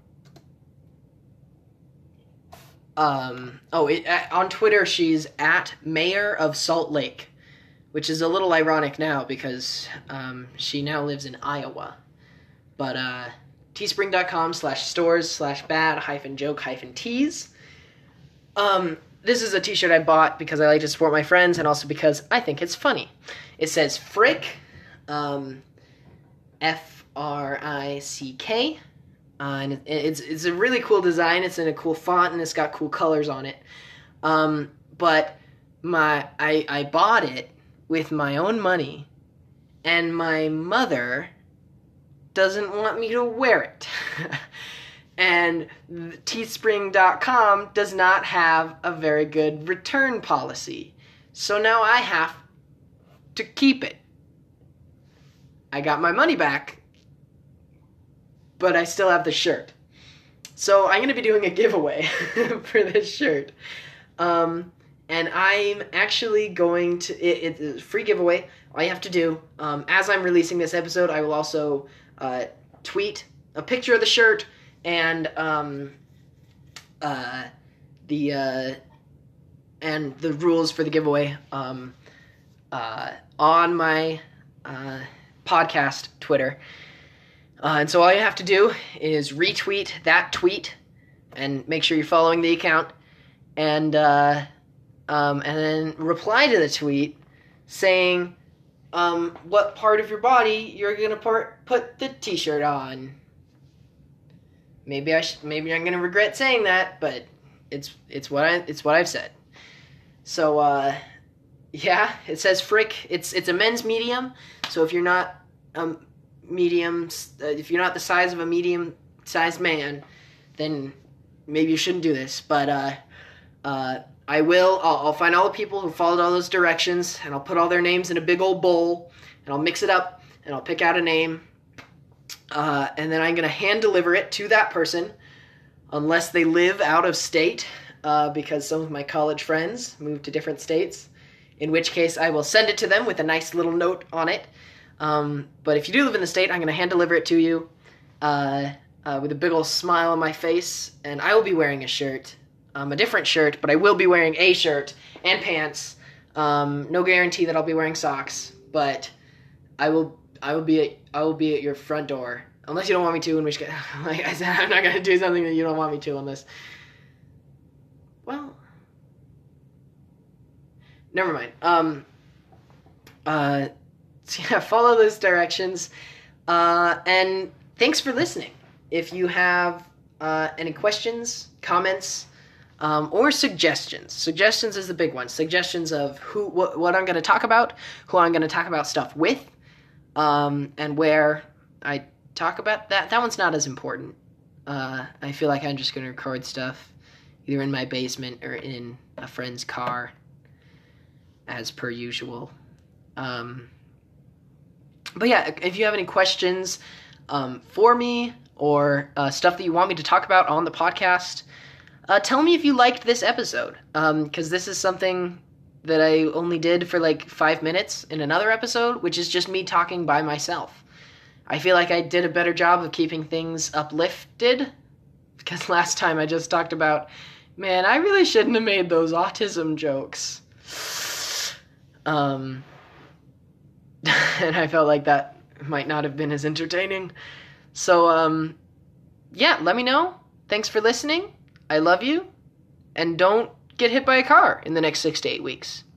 Um, oh, it, uh, on Twitter, she's at Mayor of Salt Lake, which is a little ironic now because um, she now lives in Iowa. But uh, teespring.com slash stores slash bad hyphen joke hyphen tees. Um, this is a t-shirt I bought because I like to support my friends and also because I think it's funny. It says Frick, um, F R I C K. Uh, and it, it's it's a really cool design. It's in a cool font, and it's got cool colors on it. Um, but my I I bought it with my own money, and my mother doesn't want me to wear it. And teespring dot com does not have a very good return policy. So now I have to keep it. I got my money back, but I still have the shirt. So I'm going to be doing a giveaway for this shirt. Um, and I'm actually going to, it, it's a free giveaway. All you have to do, um, as I'm releasing this episode, I will also uh, tweet a picture of the shirt and um, uh, the uh, and the rules for the giveaway um, uh, on my uh, podcast Twitter. Uh, and so all you have to do is retweet that tweet and make sure you're following the account, and uh, um, and then reply to the tweet saying um, what part of your body you're gonna part, put the T-shirt on. Maybe I sh- maybe I'm gonna regret saying that, but it's it's what I it's what I've said. So uh, yeah, it says Frick. It's it's a men's medium. So if you're not um. medium, uh, if you're not the size of a medium-sized man, then maybe you shouldn't do this. But uh, uh, I will. I'll, I'll find all the people who followed all those directions, and I'll put all their names in a big old bowl, and I'll mix it up, and I'll pick out a name, uh, and then I'm gonna hand deliver it to that person, unless they live out of state, uh, because some of my college friends moved to different states. In which case, I will send it to them with a nice little note on it. Um, but if you do live in the state, I'm going to hand deliver it to you uh, uh, with a big old smile on my face, and I will be wearing a shirt, um, a different shirt, but I will be wearing a shirt and pants. Um, no guarantee that I'll be wearing socks, but I will. I will be. At, I will be at your front door, unless you don't want me to. In which case, like I said, I'm not going to do something that you don't want me to, unless. Well, never mind. Um. Uh. So yeah, follow those directions, uh, and thanks for listening. If you have uh, any questions, comments, um, or suggestions, suggestions is the big one. Suggestions of who, wh- what I'm going to talk about, who I'm going to talk about stuff with, um, and where I talk about that. That one's not as important. Uh, I feel like I'm just going to record stuff either in my basement or in a friend's car, as per usual. Um... But yeah, if you have any questions um, for me or uh, stuff that you want me to talk about on the podcast, uh, tell me if you liked this episode. Because um, this is something that I only did for like five minutes in another episode, which is just me talking by myself. I feel like I did a better job of keeping things uplifted. Because last time I just talked about, man, I really shouldn't have made those autism jokes. Um... And I felt like that might not have been as entertaining. So, um, yeah, let me know. Thanks for listening. I love you. And don't get hit by a car in the next six to eight weeks.